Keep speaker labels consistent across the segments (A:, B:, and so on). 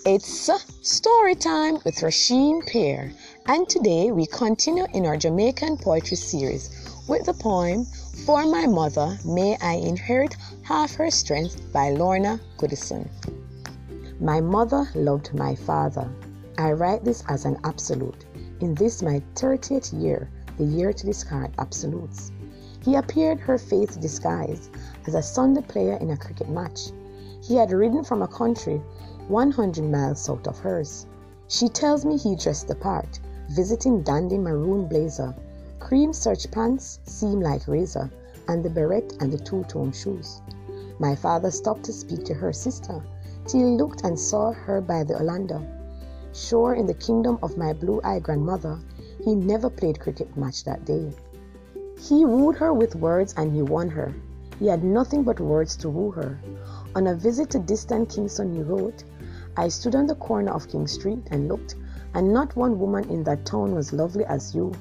A: It's story time with Rasheen Pear, and today we continue in our Jamaican poetry series with the poem For My Mother May I Inherit Half Her Strength by Lorna Goodison. My mother loved my father. I write this as an absolute. In this my 30th year, the year to discard absolutes. He appeared her faith disguised as a Sunday player in a cricket match. He had ridden from a country 100 miles south of hers. She tells me he dressed the part, visiting dandy maroon blazer, cream serge pants seam like razor, and the beret and the two-tone shoes. My father stopped to speak to her sister, till he looked and saw her by the Orlando. Sure in the kingdom of my blue-eyed grandmother, he never played cricket match that day. He wooed her with words and he won her. He had nothing but words to woo her. On a visit to distant Kingston, he wrote, I stood on the corner of King Street and looked, and not one woman in that town was lovely as you.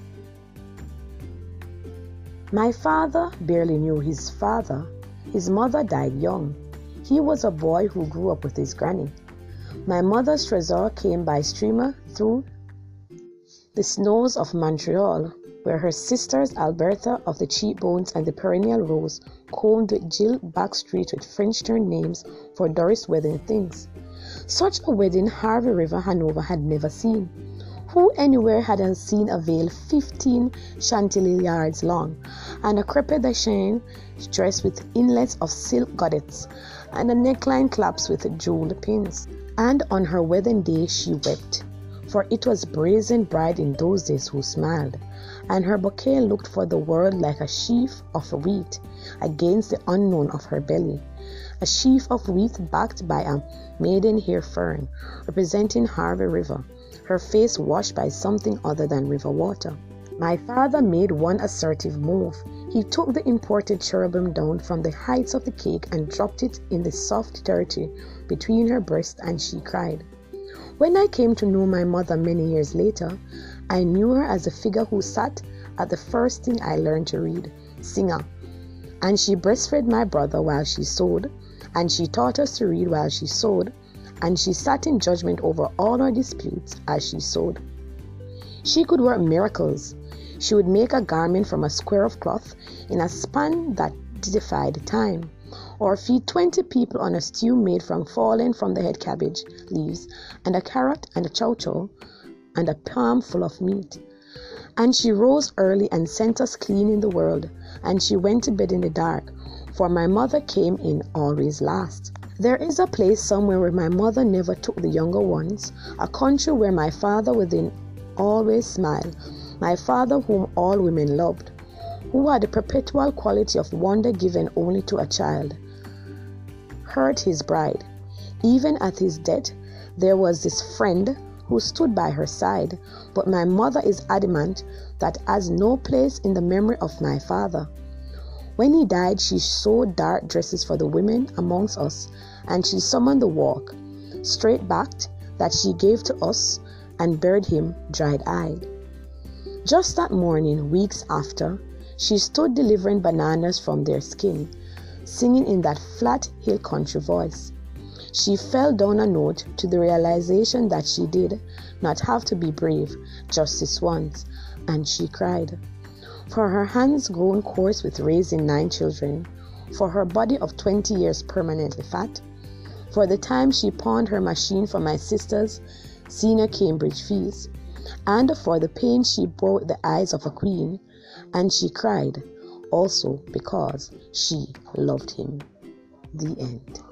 A: My father barely knew his father. His mother died young. He was a boy who grew up with his granny. My mother's treasure came by steamer through the snows of Montreal, where her sisters Alberta of the cheekbones and the perennial rose combed with Jill Backstreet with French turned names for Doris wedding things. Such a wedding Harvey River Hanover had never seen. Who anywhere hadn't seen a veil 15 chantilly yards long, and a crepe de chine dress with inlets of silk goddets, and a neckline claps with jeweled pins. And on her wedding day she wept, for it was brazen bride in those days who smiled, and her bouquet looked for the world like a sheaf of wheat against the unknown of her belly. A sheaf of wheat backed by a maidenhair fern, representing Harvey River, her face washed by something other than river water. My father made one assertive move. He took the imported cherubim down from the heights of the cake and dropped it in the soft dirty between her breast, and she cried. When I came to know my mother many years later, I knew her as a figure who sat at the first thing I learned to read, Singer. And she breastfed my brother while she sewed, and she taught us to read while she sewed, and she sat in judgment over all our disputes as she sewed. She could work miracles. She would make a garment from a square of cloth in a span that defied time, or feed 20 people on a stew made from fallen from the head cabbage leaves, and a carrot and a chow-chow, and a palm full of meat. And she rose early and sent us cleaning the world, and she went to bed in the dark, for my mother came in always last. There is a place somewhere where my mother never took the younger ones, a country where my father within always smiled, my father whom all women loved, who had the perpetual quality of wonder given only to a child, hurt his bride. Even at his death, there was this friend who stood by her side, but my mother is adamant that has no place in the memory of my father. When he died, she sewed dark dresses for the women amongst us, and she summoned the walk, straight-backed, that she gave to us, and buried him dried-eyed. Just that morning, weeks after, she stood delivering bananas from their skin, singing in that flat hill country voice. She fell down a note to the realization that she did not have to be brave just this once, and she cried. For her hands grown coarse with raising 9 children, for her body of 20 years permanently fat, for the time she pawned her machine for my sister's senior Cambridge fees, and for the pain she bore with the eyes of a queen, and she cried also because she loved him. The end.